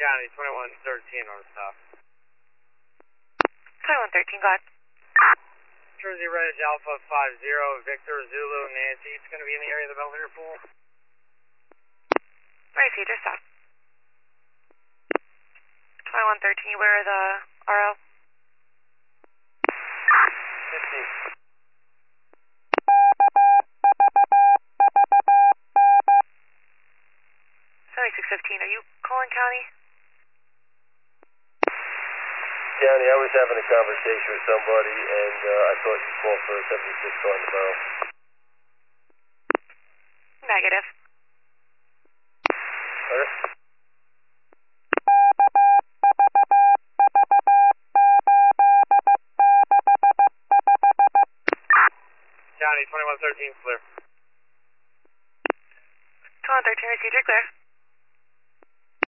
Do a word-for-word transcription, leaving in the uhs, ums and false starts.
County, twenty-one thirteen on stop. twenty-one thirteen, go ahead. Jersey Ridge, Alpha five zero, Victor, Zulu, Nancy. It's going to be in the area of the Belvedere Pool. Right, Cedar, stop. twenty-one thirteen, where are the R O? fifteen. seventy-six fifteen, are you calling County? County, I was having a conversation with somebody, and uh, I thought you called for a seventy-six car in the barrel. Negative. Okay. County, twenty-one thirteen, clear.